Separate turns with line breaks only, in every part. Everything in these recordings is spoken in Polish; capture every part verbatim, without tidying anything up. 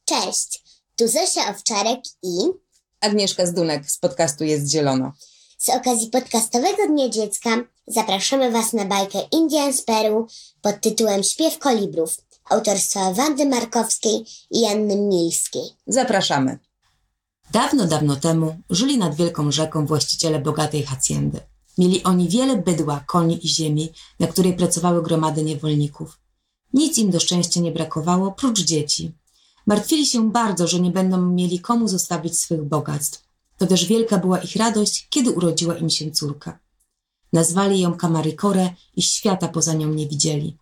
Cześć, tu Zosia Owczarek i
Agnieszka Zdunek z podcastu Jest Zielono.
Z okazji podcastowego Dnia Dziecka zapraszamy Was na bajkę Indian z Peru pod tytułem Śpiew kolibrów autorstwa Wandy Markowskiej i Anny Milskiej.
Zapraszamy. Dawno, dawno temu żyli nad wielką rzeką właściciele bogatej hacjendy. Mieli oni wiele bydła, koni i ziemi, na której pracowały gromady niewolników. Nic im do szczęścia nie brakowało, prócz dzieci. Martwili się bardzo, że nie będą mieli komu zostawić swych bogactw. To też wielka była ich radość, kiedy urodziła im się córka. Nazwali ją Kamarikorę i świata poza nią nie widzieli.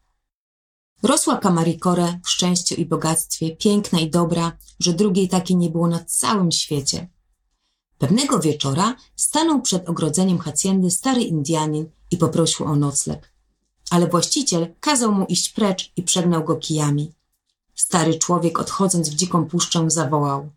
Rosła Kamarikorę w szczęściu i bogactwie, piękna i dobra, że drugiej takiej nie było na całym świecie. Pewnego wieczora stanął przed ogrodzeniem hacjendy stary Indianin i poprosił o nocleg. Ale właściciel kazał mu iść precz i przegnał go kijami. Stary człowiek, odchodząc w dziką puszczę, zawołał: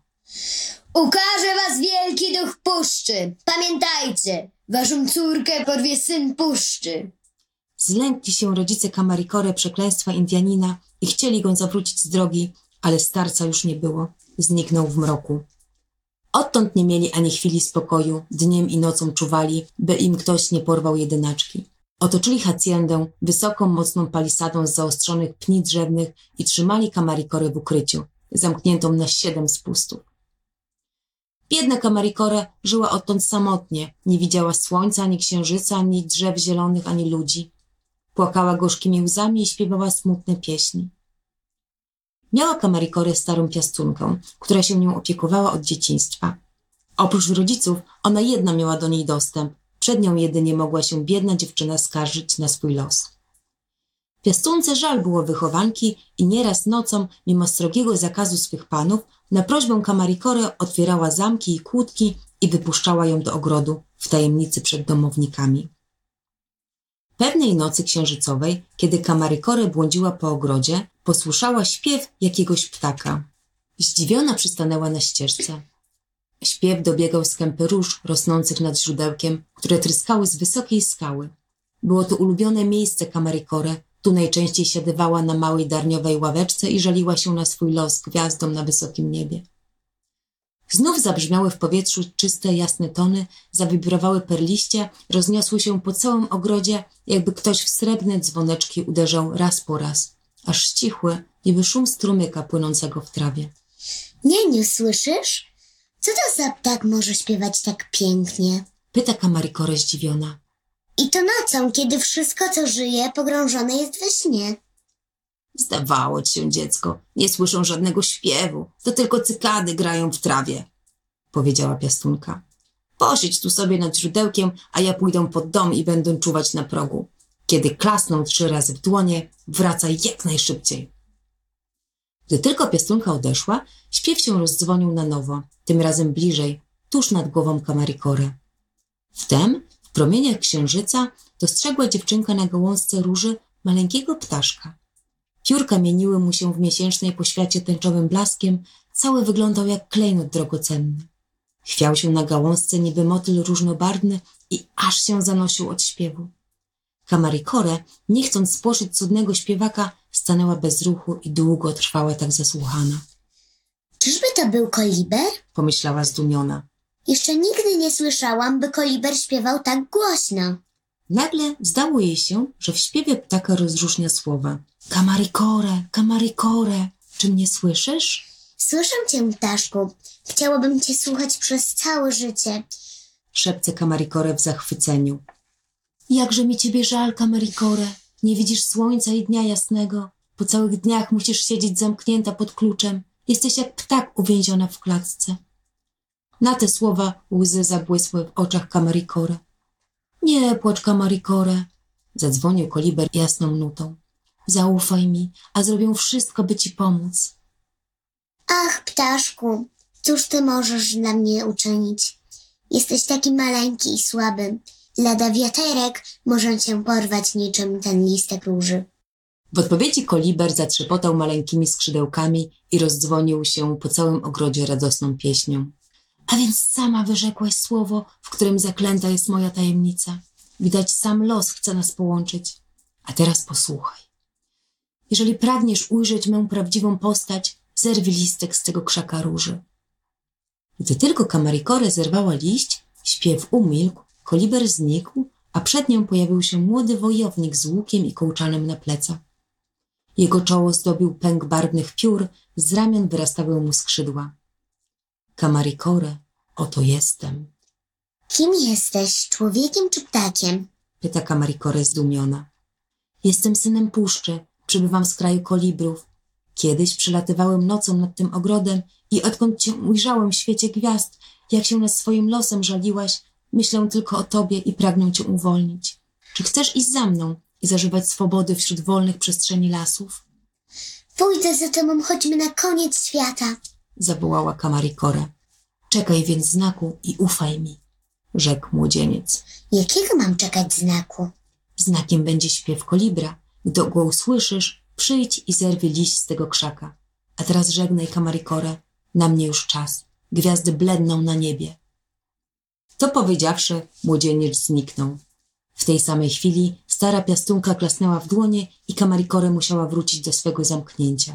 Ukaże was wielki duch puszczy. Pamiętajcie, waszą córkę porwie syn puszczy.
Zlękli się rodzice Kamarikory przekleństwa Indianina i chcieli go zawrócić z drogi, ale starca już nie było. Zniknął w mroku. Odtąd nie mieli ani chwili spokoju, dniem i nocą czuwali, by im ktoś nie porwał jedynaczki. Otoczyli hacjendę wysoką, mocną palisadą z zaostrzonych pni drzewnych i trzymali Kamarikorę w ukryciu, zamkniętą na siedem spustów. Biedna Kamarikora żyła odtąd samotnie, nie widziała słońca, ani księżyca, ani drzew zielonych, ani ludzi. Płakała gorzkimi łzami i śpiewała smutne pieśni. Miała Kamarikorę starą piastunkę, która się nią opiekowała od dzieciństwa. Oprócz rodziców ona jedna miała do niej dostęp. Przed nią jedynie mogła się biedna dziewczyna skarżyć na swój los. Piastunce żal było wychowanki i nieraz nocą, mimo srogiego zakazu swych panów, na prośbę Kamarikorę otwierała zamki i kłódki i wypuszczała ją do ogrodu w tajemnicy przed domownikami. Pewnej nocy księżycowej, kiedy Kamarikorę błądziła po ogrodzie, posłyszała śpiew jakiegoś ptaka. Zdziwiona przystanęła na ścieżce. Śpiew dobiegał z kępy róż rosnących nad źródełkiem, które tryskały z wysokiej skały. Było to ulubione miejsce Kamarikory. Tu najczęściej siadywała na małej darniowej ławeczce i żaliła się na swój los gwiazdom na wysokim niebie. Znów zabrzmiały w powietrzu czyste, jasne tony, zawibrowały perliście, rozniosły się po całym ogrodzie, jakby ktoś w srebrne dzwoneczki uderzał raz po raz, aż ścichły, niby szum strumyka płynącego w trawie.
Nieniu, słyszysz? Co to za ptak może śpiewać tak pięknie?
Pyta Kamarikorę zdziwiona.
I to nocą, kiedy wszystko, co żyje, pogrążone jest we śnie.
Zdawało ci się, dziecko, nie słyszą żadnego śpiewu, to tylko cykady grają w trawie, powiedziała piastunka. Posiedź tu sobie nad źródełkiem, a ja pójdę pod dom i będę czuwać na progu. Kiedy klasną trzy razy w dłonie, wracaj jak najszybciej. Gdy tylko piastunka odeszła, śpiew się rozdzwonił na nowo, tym razem bliżej, tuż nad głową Kamarikorę. Wtem, w promieniach księżyca, dostrzegła dziewczynka na gałązce róży maleńkiego ptaszka. Piórka mieniły mu się w miesięcznej poświacie tęczowym blaskiem, cały wyglądał jak klejnot drogocenny. Chwiał się na gałązce niby motyl różnobarwny i aż się zanosił od śpiewu. Kamarikorę, nie chcąc spłoszyć cudnego śpiewaka, stanęła bez ruchu i długo trwała tak zasłuchana.
Czyżby to był koliber?
Pomyślała zdumiona.
Jeszcze nigdy nie słyszałam, by koliber śpiewał tak głośno.
Nagle zdało jej się, że w śpiewie ptaka rozróżnia słowa. Kamarikorę, Kamarikorę, czy mnie słyszysz?
Słyszę cię, ptaszku. Chciałabym cię słuchać przez całe życie.
Szepce Kamarikorę w zachwyceniu. Jakże mi ciebie żal, Kamarikorę. Nie widzisz słońca i dnia jasnego. Po całych dniach musisz siedzieć zamknięta pod kluczem. Jesteś jak ptak uwięziona w klatce. Na te słowa łzy zabłysły w oczach Kamarikorę. Nie płacz, Kamarikorę, zadzwonił koliber jasną nutą. Zaufaj mi, a zrobię wszystko, by ci pomóc.
Ach, ptaszku, cóż ty możesz dla mnie uczynić? Jesteś taki maleńki i słaby. Lada wiaterek może cię porwać niczym ten listek róży.
W odpowiedzi koliber zatrzepotał maleńkimi skrzydełkami i rozdzwonił się po całym ogrodzie radosną pieśnią. A więc sama wyrzekłaś słowo, w którym zaklęta jest moja tajemnica. Widać, sam los chce nas połączyć. A teraz posłuchaj. Jeżeli pragniesz ujrzeć mą prawdziwą postać, zerwij listek z tego krzaka róży. Gdy tylko Kamarikore zerwała liść, śpiew umilkł, koliber znikł, a przed nią pojawił się młody wojownik z łukiem i kołczanem na plecach. Jego czoło zdobił pęk barwnych piór, z ramion wyrastały mu skrzydła. Kamarikore, oto jestem.
Kim jesteś, człowiekiem czy ptakiem?
Pyta Kamarikore zdumiona. Jestem synem puszczy, przybywam z kraju kolibrów. Kiedyś przelatywałem nocą nad tym ogrodem i odkąd cię ujrzałem w świecie gwiazd, jak się nad swoim losem żaliłaś, myślę tylko o tobie i pragnę cię uwolnić. Czy chcesz iść za mną i zażywać swobody wśród wolnych przestrzeni lasów?
Pójdę za tobą, chodźmy na koniec świata.
Zawołała Kamarikore. Czekaj więc znaku i ufaj mi, rzekł młodzieniec.
Jakiego mam czekać znaku?
Znakiem będzie śpiew kolibra. Gdy go usłyszysz, przyjdź i zerwij liść z tego krzaka. A teraz żegnaj, Kamarikore, na mnie już czas. Gwiazdy bledną na niebie. To powiedziawszy, młodzieniec zniknął. W tej samej chwili stara piastunka klasnęła w dłonie i Kamarikore musiała wrócić do swego zamknięcia.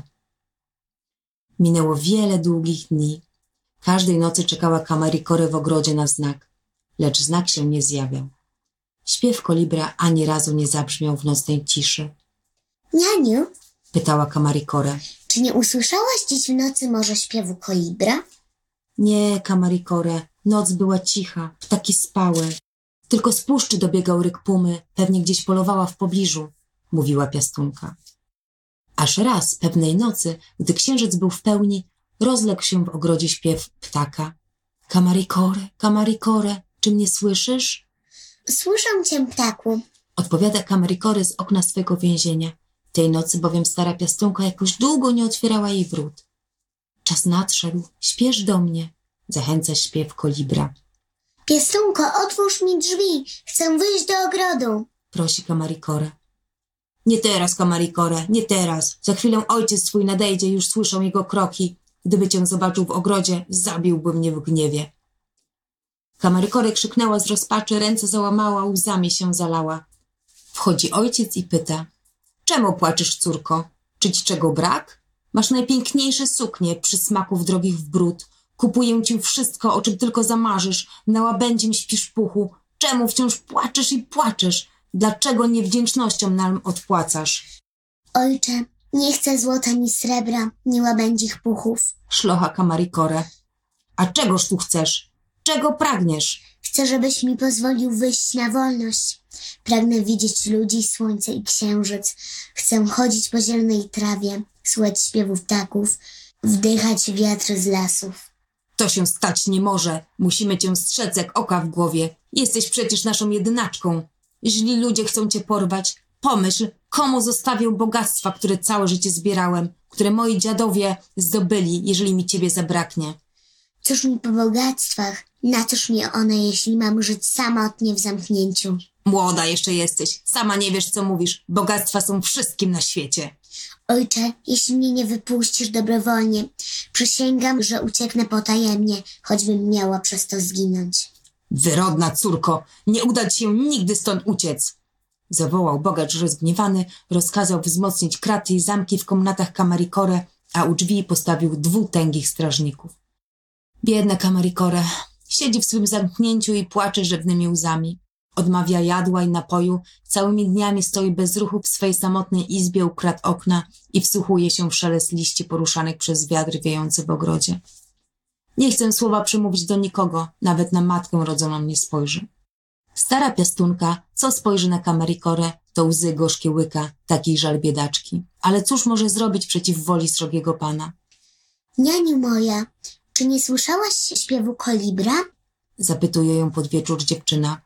Minęło wiele długich dni. Każdej nocy czekała Kamarikore w ogrodzie na znak, lecz znak się nie zjawiał. Śpiew kolibra ani razu nie zabrzmiał w nocnej ciszy.
Nianiu,
Pytała Kamarikore.
czy nie usłyszałaś dziś w nocy może śpiewu kolibra?
Nie, Kamarikore, noc była cicha, ptaki spały. Tylko z puszczy dobiegał ryk pumy, pewnie gdzieś polowała w pobliżu, mówiła piastunka. Aż raz, pewnej nocy, gdy księżyc był w pełni, rozległ się w ogrodzie śpiew ptaka. Kamarikore, Kamarikore, czy mnie słyszysz?
Słyszę cię, ptaku.
Odpowiada Kamarikore z okna swego więzienia. Tej nocy bowiem stara piastunka jakoś długo nie otwierała jej wrót. Czas nadszedł, śpiesz do mnie, zachęca śpiew kolibra.
Piastunko, otwórz mi drzwi, chcę wyjść do ogrodu.
Prosi Kamarikore. Nie teraz, Kamarikore, nie teraz. Za chwilę ojciec twój nadejdzie, już słyszą jego kroki. Gdyby cię zobaczył w ogrodzie, zabiłby mnie w gniewie. Kamarikore krzyknęła z rozpaczy, ręce załamała, łzami się zalała. Wchodzi ojciec i pyta. Czemu płaczesz, córko? Czy ci czego brak? Masz najpiękniejsze suknie, przysmaków drogich w bród. Kupuję ci wszystko, o czym tylko zamarzysz. Na łabędziem śpisz puchu. Czemu wciąż płaczesz i płaczesz? Dlaczego niewdzięcznością nam odpłacasz?
Ojcze, nie chcę złota ni srebra, ni łabędzich puchów.
Szlocha Kamarikore. A czegoż tu chcesz? Czego pragniesz?
Chcę, żebyś mi pozwolił wyjść na wolność. Pragnę widzieć ludzi, słońce i księżyc. Chcę chodzić po zielonej trawie, słuchać śpiewu ptaków, wdychać wiatr z lasów.
To się stać nie może. Musimy cię strzec jak oka w głowie. Jesteś przecież naszą jedynaczką. Źli ludzie chcą cię porwać. Pomyśl, komu zostawię bogactwa, które całe życie zbierałem, które moi dziadowie zdobyli, jeżeli mi ciebie zabraknie.
Cóż mi po bogactwach? Na cóż mi one, jeśli mam żyć samotnie w zamknięciu?
Młoda jeszcze jesteś. Sama nie wiesz, co mówisz. Bogactwa są wszystkim na świecie.
Ojcze, jeśli mnie nie wypuścisz dobrowolnie, przysięgam, że ucieknę potajemnie, choćbym miała przez to zginąć.
Wyrodna córko, nie uda ci się nigdy stąd uciec. Zawołał bogacz rozgniewany, rozkazał wzmocnić kraty i zamki w komnatach Kamarikore, a u drzwi postawił dwóch tęgich strażników. Biedna Kamarikore siedzi w swym zamknięciu i płacze rzewnymi łzami. Odmawia jadła i napoju, całymi dniami stoi bez ruchu w swej samotnej izbie u krat okna i wsłuchuje się w szelest liści poruszanych przez wiatr wiejący w ogrodzie. Nie chcę słowa przemówić do nikogo, nawet na matkę rodzoną nie spojrzy. Stara piastunka, co spojrzy na Kamarikore, to łzy gorzkie łyka, taki żal biedaczki. Ale cóż może zrobić przeciw woli srogiego pana?
Nianiu moja, czy nie słyszałaś śpiewu kolibra?
Zapytuje ją pod wieczór dziewczyna.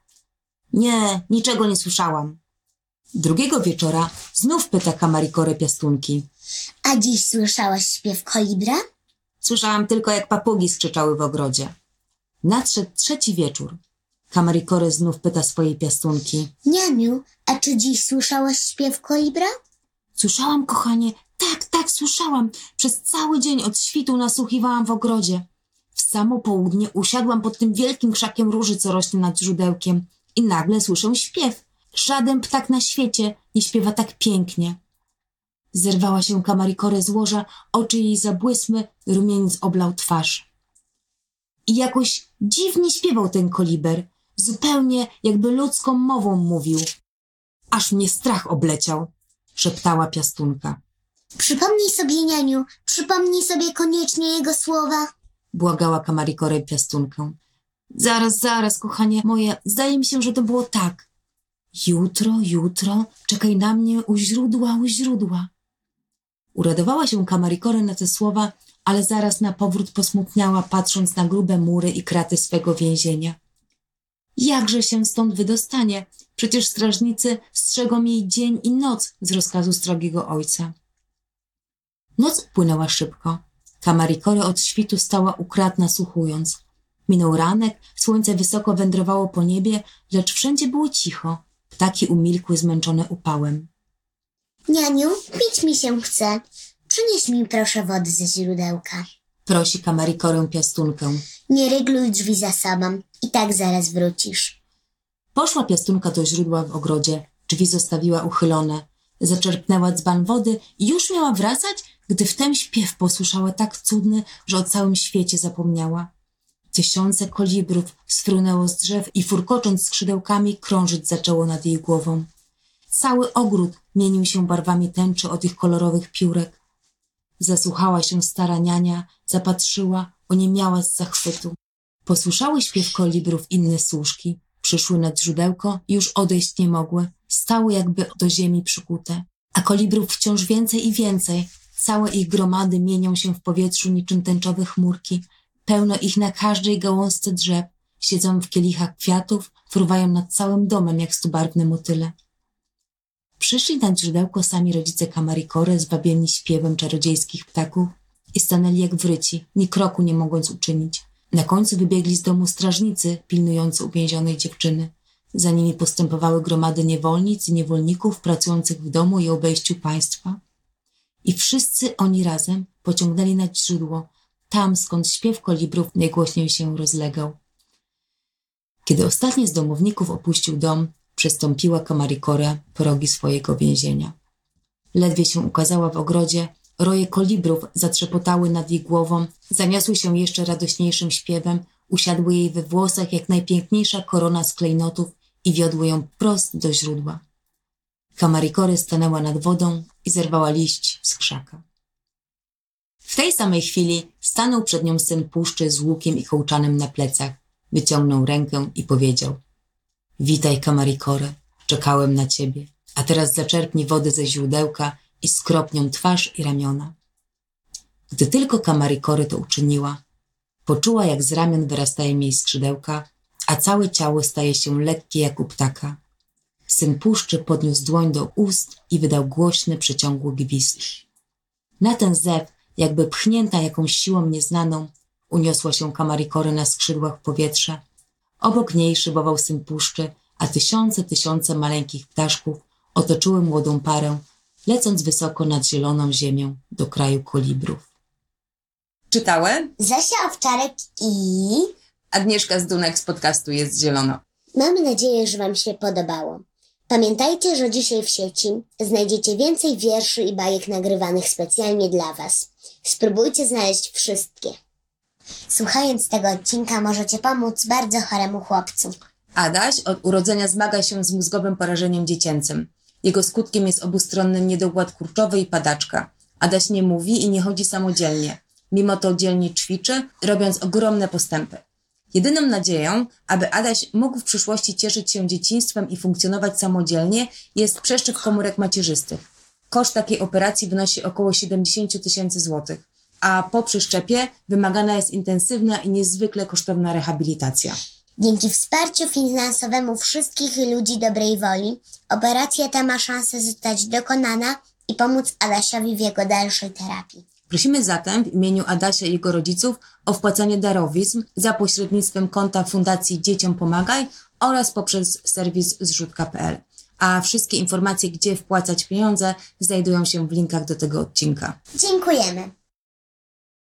Nie, niczego nie słyszałam. Drugiego wieczora znów pyta Kamarikore piastunki.
A dziś słyszałaś śpiew kolibra?
Słyszałam tylko, jak papugi skrzyczały w ogrodzie. Nadszedł trzeci wieczór. Kamarikore znów pyta swojej piastunki.
Nianiu, a czy dziś słyszałaś śpiew kolibra?
Słyszałam, kochanie, tak, tak, słyszałam. Przez cały dzień od świtu nasłuchiwałam w ogrodzie. W samo południe usiadłam pod tym wielkim krzakiem róży, co rośnie nad źródełkiem i nagle słyszę śpiew. Żaden ptak na świecie nie śpiewa tak pięknie. Zerwała się Kamarikore z łoża, oczy jej zabłysły, rumieniec oblał twarz. I jakoś dziwnie śpiewał ten koliber, zupełnie jakby ludzką mową mówił. Aż mnie strach obleciał, szeptała Piastunka.
Przypomnij sobie, nianiu, przypomnij sobie koniecznie jego słowa.
Błagała Kamarikore Piastunkę. Zaraz, zaraz, kochanie moje, zdaje mi się, że to było tak. Jutro, jutro, czekaj na mnie u źródła, u źródła. Uradowała się Kamarikore na te słowa, ale zaraz na powrót posmutniała, patrząc na grube mury i kraty swego więzienia. Jakże się stąd wydostanie? Przecież strażnicy strzegą jej dzień i noc z rozkazu strogiego ojca. Noc upłynęła szybko. Kamarikore od świtu stała u krat nasłuchując. Minął ranek, słońce wysoko wędrowało po niebie, lecz wszędzie było cicho. Ptaki umilkły, zmęczone upałem.
Nianiu, pić mi się chce. Przynieś mi proszę wody ze źródełka.
Prosi Kamarikorę Piastunkę.
Nie rygluj drzwi za sobą. I tak zaraz wrócisz.
Poszła Piastunka do źródła w ogrodzie. Drzwi zostawiła uchylone. Zaczerpnęła dzban wody i już miała wracać, gdy wtem śpiew posłyszała tak cudny, że o całym świecie zapomniała. Tysiące kolibrów sfrunęło z drzew i furkocząc skrzydełkami krążyć zaczęło nad jej głową. Cały ogród mienił się barwami tęczy od ich kolorowych piórek. Zasłuchała się stara niania, zapatrzyła, oniemiała z zachwytu. Posłyszały śpiew kolibrów inne służki. Przyszły nad źródełko i już odejść nie mogły. Stały jakby do ziemi przykute. A kolibrów wciąż więcej i więcej. Całe ich gromady mienią się w powietrzu niczym tęczowe chmurki. Pełno ich na każdej gałązce drzew. Siedzą w kielichach kwiatów, fruwają nad całym domem jak stubarwne motyle. Przyszli nad źródełko sami rodzice Kamarikore, zwabieni śpiewem czarodziejskich ptaków i stanęli jak wryci, ni kroku nie mogąc uczynić. Na końcu wybiegli z domu strażnicy pilnujący uwięzionej dziewczyny. Za nimi postępowały gromady niewolnic i niewolników pracujących w domu i obejściu państwa. I wszyscy oni razem pociągnęli nad źródło, tam skąd śpiew kolibrów najgłośniej się rozlegał. Kiedy ostatni z domowników opuścił dom, przestąpiła Kamarikore progi swojego więzienia. Ledwie się ukazała w ogrodzie, roje kolibrów zatrzepotały nad jej głową, zaniosły się jeszcze radośniejszym śpiewem, usiadły jej we włosach jak najpiękniejsza korona z klejnotów i wiodły ją prost do źródła. Kamarikore stanęła nad wodą i zerwała liść z krzaka. W tej samej chwili stanął przed nią syn puszczy z łukiem i kołczanem na plecach, wyciągnął rękę i powiedział: Witaj, Kamarikore, czekałem na ciebie, a teraz zaczerpnij wody ze źródełka i skrop nią twarz i ramiona. Gdy tylko Kamarikore to uczyniła, poczuła, jak z ramion wyrastają jej skrzydełka, a całe ciało staje się lekkie jak u ptaka. Syn puszczy podniósł dłoń do ust i wydał głośny, przeciągły gwizd. Na ten zew, jakby pchnięta jakąś siłą nieznaną, uniosła się Kamarikore na skrzydłach w powietrze. Obok niej szybował syn puszczy, a tysiące, tysiące maleńkich ptaszków otoczyły młodą parę, lecąc wysoko nad zieloną ziemią do kraju kolibrów.
Czytałem?
Zasia Owczarek i...
Agnieszka Zdunek z podcastu Jest Zielono.
Mamy nadzieję, że wam się podobało. Pamiętajcie, że dzisiaj w sieci znajdziecie więcej wierszy i bajek nagrywanych specjalnie dla was. Spróbujcie znaleźć wszystkie. Słuchając tego odcinka możecie pomóc bardzo choremu chłopcu.
Adaś od urodzenia zmaga się z mózgowym porażeniem dziecięcym. Jego skutkiem jest obustronny niedowład kurczowy i padaczka. Adaś nie mówi i nie chodzi samodzielnie. Mimo to dzielnie ćwiczy, robiąc ogromne postępy. Jedyną nadzieją, aby Adaś mógł w przyszłości cieszyć się dzieciństwem i funkcjonować samodzielnie, jest przeszczep komórek macierzystych. Koszt takiej operacji wynosi około siedemdziesiąt tysięcy złotych, a po przeszczepie wymagana jest intensywna i niezwykle kosztowna rehabilitacja.
Dzięki wsparciu finansowemu wszystkich ludzi dobrej woli, operacja ta ma szansę zostać dokonana i pomóc Adasiowi w jego dalszej terapii.
Prosimy zatem w imieniu Adasia i jego rodziców o wpłacanie darowizn za pośrednictwem konta Fundacji Dzieciom Pomagaj oraz poprzez serwis zrzut kropka pe el. A wszystkie informacje, gdzie wpłacać pieniądze, znajdują się w linkach do tego odcinka.
Dziękujemy.